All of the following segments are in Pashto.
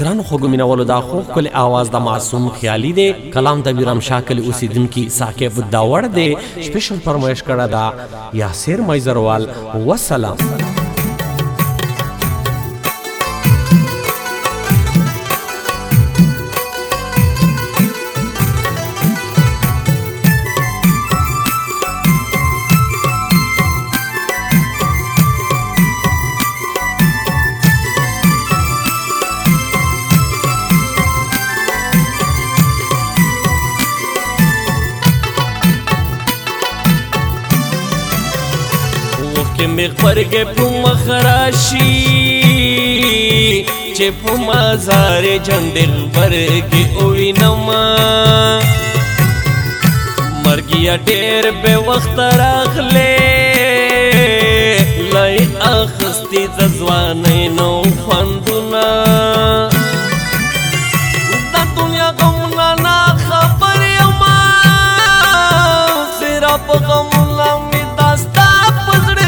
ګرانو خوږو مینهوالو دا خو ښکلی اواز د معصوم خیالي دی، کلام د بیرم شاه کلي اوسېدونکي ثاقب داوړ دی، سپیشل فرمایش کړه ده یاسر میزروال. وسلام. می خبرګې په مخ راشي چې په مزار جنډې خبرګې ووینم مرګیا ډېر بې وخته راغلی لای اخیستې د ځوانۍ نو خوندونه د دنیا غمونه نه خبر یمه زیرا په غمونه مې دا ستا په زړه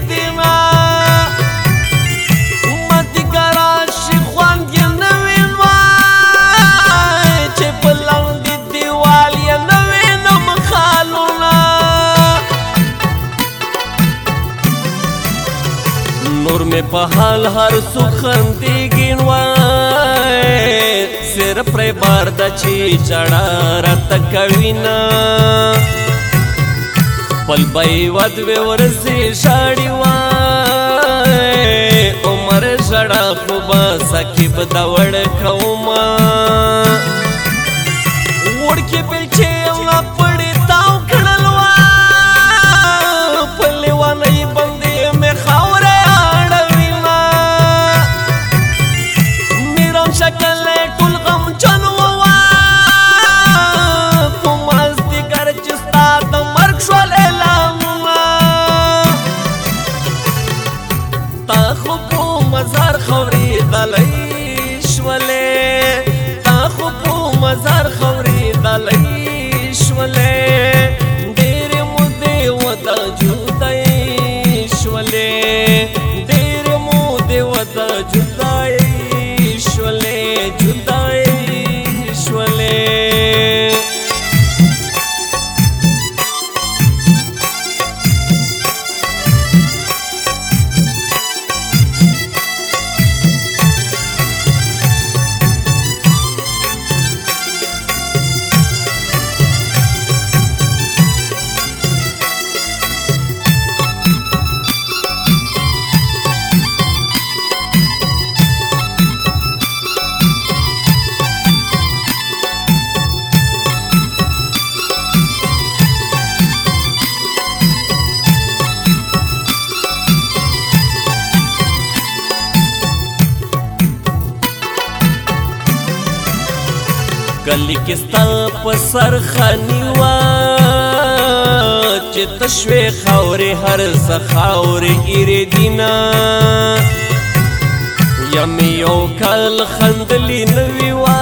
نور میں پہال ہر سخندگی وای سر پر بار د چی چڑا رات کوینا پل بای ود و ورسی شاڑی وای عمر شڑا خوبا سکیب داوڑ کوما وڑ کے پلچے اولا پڑی تاو کھڑلوا پلیوا نئی بندی میں خاور شکل ټول غم چنوا په مازدیګر چې ستا د مرګ شول اعلانونه تا خو په مزار خورېدلی شولې تا خو په مزار خورېدلی شولې ډېرې مودې وده جدایي شولې ډېرې مودې وده جدایي کلی کستا په سرخانی وا چې تشوي خاورې هر سخاورې ایرې دینا یم یو کال خندلی نوی وا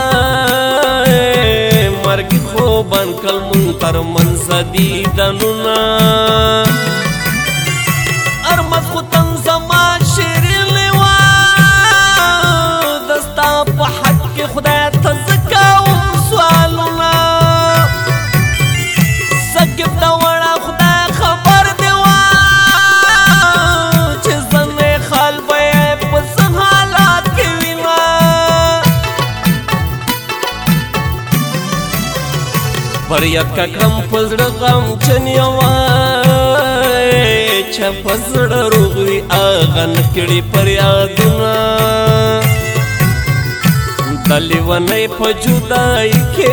مرګ خو بن کل منتر منصدی دنونا ارمز خو تن زمان شیرین وا دستا په حق کې خدای تزکاو سوالونه سکب دا وړه خدای خبر دی وا چې زنې خال به په څه حالات کې وینه فریاد کا کړم په زړه غمجن یوای چې په زړه روغ وي هغه نه کړي فریادونه دلیوانی په جدائی کې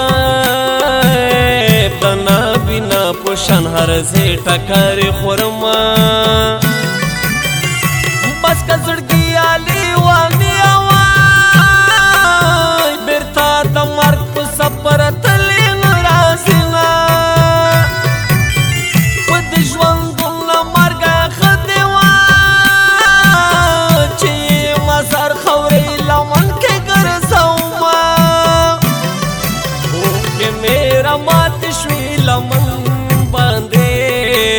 وای بنا بنا پوشن هر زی ټکر خورما بس کا زړګي علي وانی وای بیرتا د مرګ په سفر تلې ناراضینا په د ژوند د مرګ خدای وای چې مزار خورې لمن کې مات شوی لمن باندې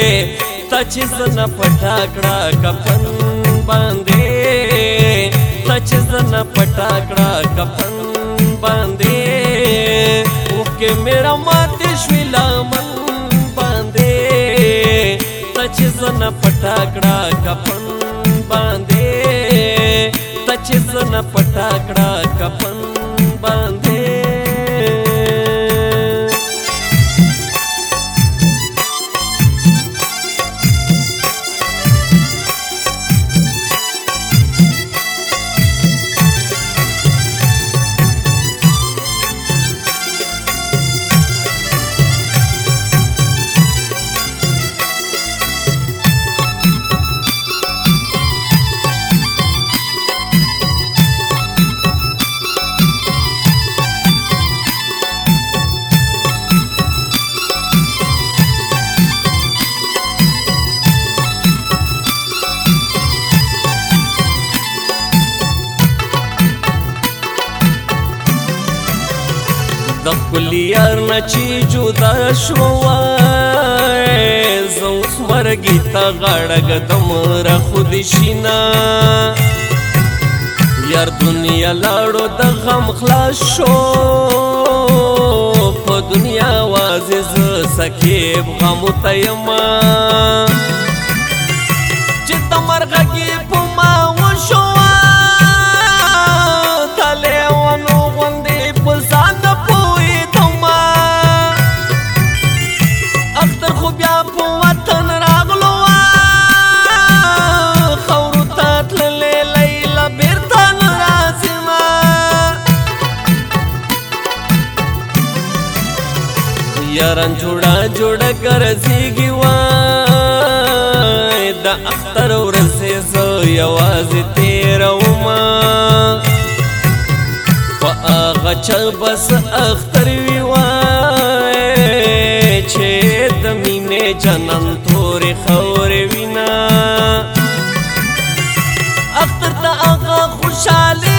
تا چې زنه پټا کړه کفن باندې تا چې زنه پټا کړه کفن باندې اوښکې میرا ماتې شوې لمن باندې ته چې زنه پټا کړه کفن باندې ته چې زنه پټا کړه کفن باندې د خپل یار نه چې جدا شوم زه اوس مرګي ته غاړه ږدم را خود شینا یار دنیا لاړو د غم خلاص شو په دنیا وازې زه سکیب غمو ته یما چې د مرغکې په ما وشو یاران جوړه جوړه ګرځېږي وای د اختر ورځې زه یوازې تېرومه په هغه چل بس اختر وي وای چې د مینې جنم تورې خاورې وینا اختر ته هغه خوشحالي